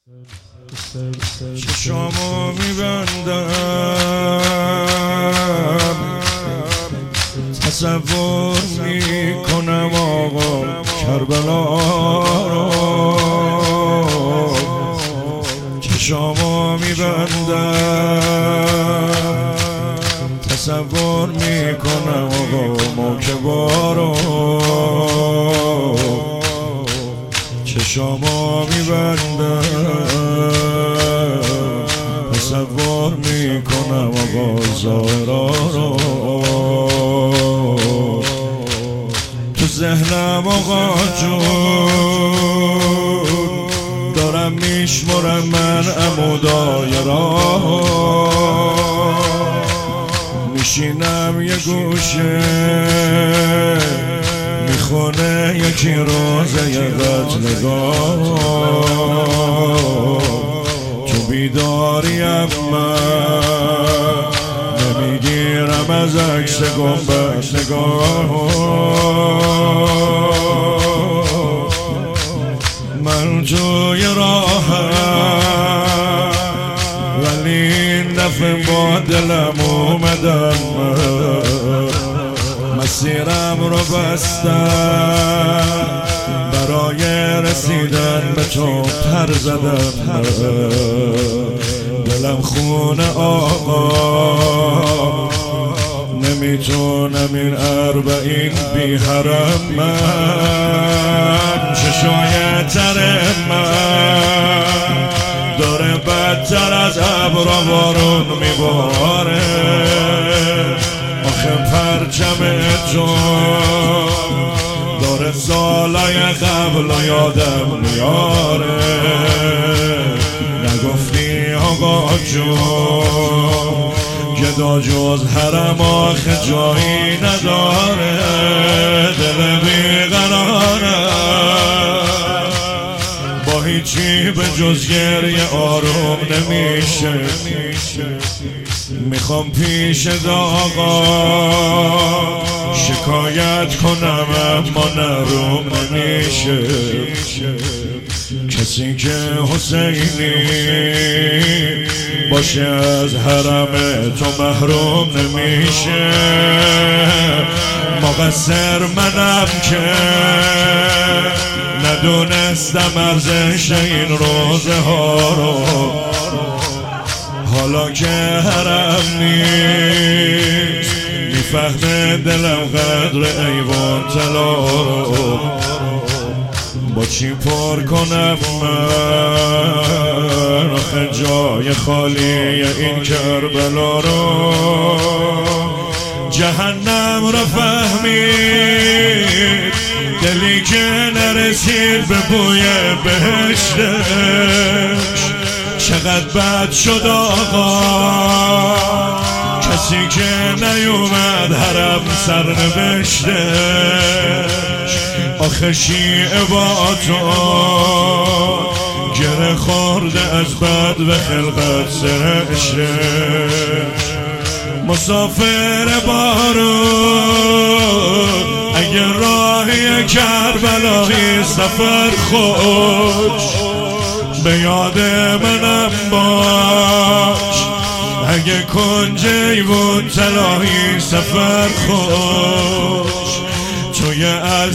چشامو میبندم تصور میکنم آقا کربلا رو، چشامو میبندم تصور میکنم آقا موکبا رو، چشامو میبندم تصور میکنم آقا زهرا رو، تو ذهنم آقا جون دارم میشمرم من عمودای راه، میشینم یه گوشه میخونه یکی روزه قتلگاه، تو بیداریم من نمیگیرم از عکس گنبد نگاه، من توی راهم ولی این دفعه با دلم اومدم، مسیرم رو بستم برای رسیدن به تو پر زدم، دلم خونه آقا نمیتونم این اربعین بی حرم، من چشای تر من داره بدتر از ابر بارون میباره، آخه پرچم تو داره سالای قبل یادم میاره، نگفتی آقا جون گدا جز حرم آخه جایی نداره، دل بیقراره با هیچی به جز گریه آروم نمیشه، میخوام پیش آقا شکایت کنم اما نروم نمیشه، کسی که حسینی باشه از حرم تو محروم نمیشه، مقصر منم که ندونستم ارزش این روزه ها رو، حالا که حرم نیست میفهمه دلم قدر ایوان طلا رو، با چی پر کنم من آخه جای خالی این کربلا رو، جهنم رو فهمید دلی که نرسید به بوی بهشتش، چقدر بد شد آقا کسی که نیومد حرم سرنوشتش، آخه شیعه با تو گره خورده از بد و خلقت سرشتش، مسافر بارون اگه راهی کربلایی سفر خوش به یاد منم باش، اگه کنج ایوون طلایی سفر خوش توی از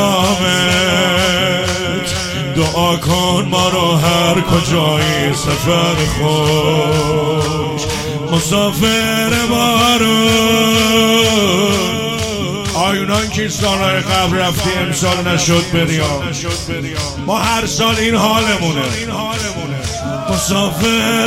سلامت دعا کن ما رو هر کجایی سفر خوش، مسافر بارون آیونان که سالهای قبل رفتی امسال نشد بریم، ما هر سال این حالمونه، مسافر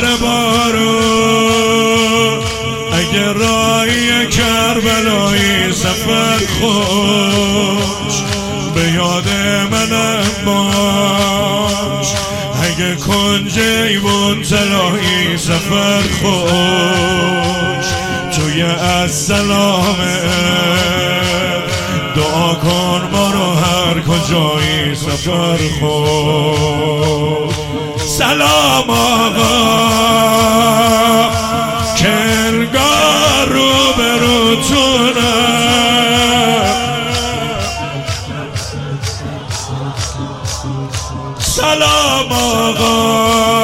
بارون اگه راهی کربلایی سفر خوش به یاد منم باش، اگه کنج ایوون طلایی سفر خوش توی از سلامت دعا کن ما رو هر کجایی سفر خوش، سلام آقا که انگار رو بروتونم، سلام آقا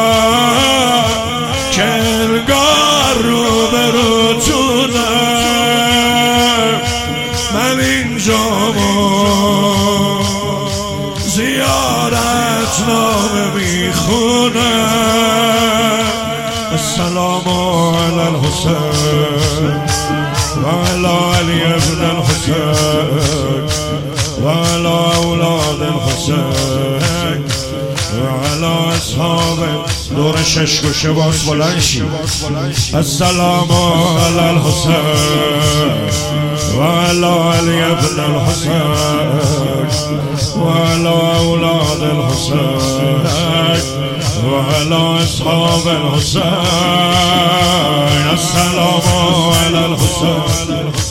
میخونه السلام علی الحسین و علی علی ابن الحسین و علی اولاد الحسین و علی اصحاب دور شش گوشه باز بلند شی السلام علی الحسین و علی علی ابن الحسین و علی اولاد الحسین و علی اصحاب الحسین السلام علی الحسین